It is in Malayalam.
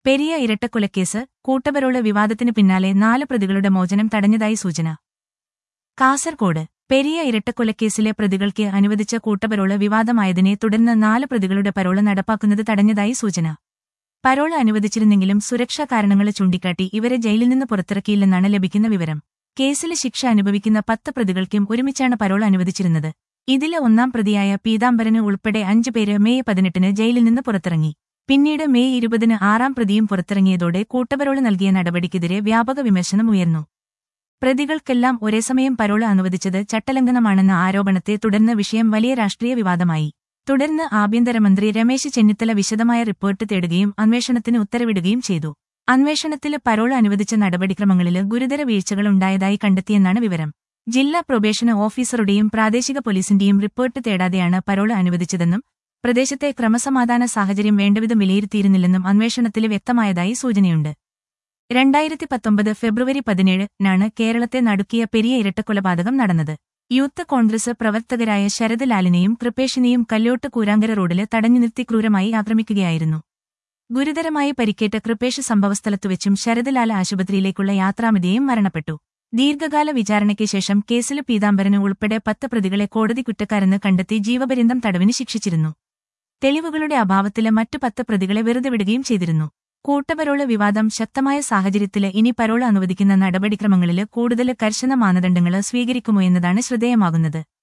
പെരിയ ഇരട്ടക്കൊലക്കേസ് കൂട്ടപരോള് വിവാദത്തിന് പിന്നാലെ 4 പ്രതികളുടെ മോചനം തടഞ്ഞതായി സൂചന. കാസർകോട് പെരിയ ഇരട്ടക്കൊലക്കേസിലെ പ്രതികൾക്ക് അനുവദിച്ച കൂട്ടപരോള് വിവാദമായതിനെ തുടർന്ന് 4 പ്രതികളുടെ പരോള് നടപ്പാക്കുന്നത് തടഞ്ഞതായി സൂചന. പരോള് അനുവദിച്ചിരുന്നെങ്കിലും സുരക്ഷാ കാരണങ്ങള് ചൂണ്ടിക്കാട്ടി ഇവരെ ജയിലിൽ നിന്ന് പുറത്തിറക്കിയില്ലെന്നാണ് ലഭിക്കുന്ന വിവരം. കേസില് ശിക്ഷ അനുഭവിക്കുന്ന 10 പ്രതികൾക്കും ഒരുമിച്ചാണ് പരോള് അനുവദിച്ചിരുന്നത്. ഇതില് 1-ാം പ്രതിയായ പീതാംബരന് ഉൾപ്പെടെ 5 പേര് മെയ് 18-ന് ജയിലിൽ നിന്ന് പുറത്തിറങ്ങി. പിന്നീട് മെയ് 20-ന് 6-ാം പ്രതിയും പുറത്തിറങ്ങിയതോടെ കൂട്ടപരോള് നൽകിയ നടപടിക്കെതിരെ വ്യാപക വിമർശനം ഉയർന്നു. പ്രതികൾക്കെല്ലാം ഒരേസമയം പരോള് അനുവദിച്ചത് ചട്ടലംഘനമാണെന്ന ആരോപണത്തെ തുടർന്ന് വിഷയം വലിയ രാഷ്ട്രീയ വിവാദമായി. തുടർന്ന് ആഭ്യന്തരമന്ത്രി രമേശ് ചെന്നിത്തല വിശദമായ റിപ്പോർട്ട് തേടുകയും അന്വേഷണത്തിന് ഉത്തരവിടുകയും ചെയ്തു. അന്വേഷണത്തില് പരോള് അനുവദിച്ച നടപടിക്രമങ്ങളില് ഗുരുതര വീഴ്ചകളുണ്ടായതായി കണ്ടെത്തിയെന്നാണ് വിവരം. ജില്ലാ പ്രൊബേഷൻ ഓഫീസറുടെയും പ്രാദേശിക പോലീസിന്റെയും റിപ്പോർട്ട് തേടാതെയാണ് പരോള് അനുവദിച്ചതെന്നും പ്രദേശത്തെ ക്രമസമാധാന സാഹചര്യം വേണ്ടവിധം വിലയിരുത്തിയിരുന്നില്ലെന്നും അന്വേഷണത്തില് വ്യക്തമായതായി സൂചനയുണ്ട്. 2019 ഫെബ്രുവരി 17-നാണ് കേരളത്തെ നടുക്കിയ പെരിയ ഇരട്ടക്കൊലപാതകം നടന്നത്. യൂത്ത് കോൺഗ്രസ് പ്രവർത്തകരായ ശരത് ലാലിനെയും കൃപേഷിനെയും കല്യോട്ട് കൂരാങ്കര റോഡില് തടഞ്ഞു നിർത്തി ക്രൂരമായി ആക്രമിക്കുകയായിരുന്നു. ഗുരുതരമായി പരിക്കേറ്റ കൃപേഷ് സംഭവസ്ഥലത്തുവെച്ചും ശരത് ലാൽ ആശുപത്രിയിലേക്കുള്ള യാത്രാമധ്യേയും മരണപ്പെട്ടു. ദീർഘകാല വിചാരണയ്ക്ക് ശേഷം കേസില് പീതാംബരന് ഉൾപ്പെടെ 10 പ്രതികളെ കോടതി കുറ്റക്കാരെന്ന് കണ്ടെത്തി ജീവപര്യന്തം തടവിന് ശിക്ഷിച്ചിരുന്നു. തെളിവുകളുടെ അഭാവത്തില് മറ്റു 10 പ്രതികളെ വെറുതെ വിടുകയും ചെയ്തിരുന്നു. കൂട്ടപരോള് വിവാദം ശക്തമായ സാഹചര്യത്തില് ഇനി പരോള് അനുവദിക്കുന്ന നടപടിക്രമങ്ങളില് കൂടുതല് കർശന മാനദണ്ഡങ്ങള് സ്വീകരിക്കുമോ എന്നതാണ് ശ്രദ്ധേയമാകുന്നത്.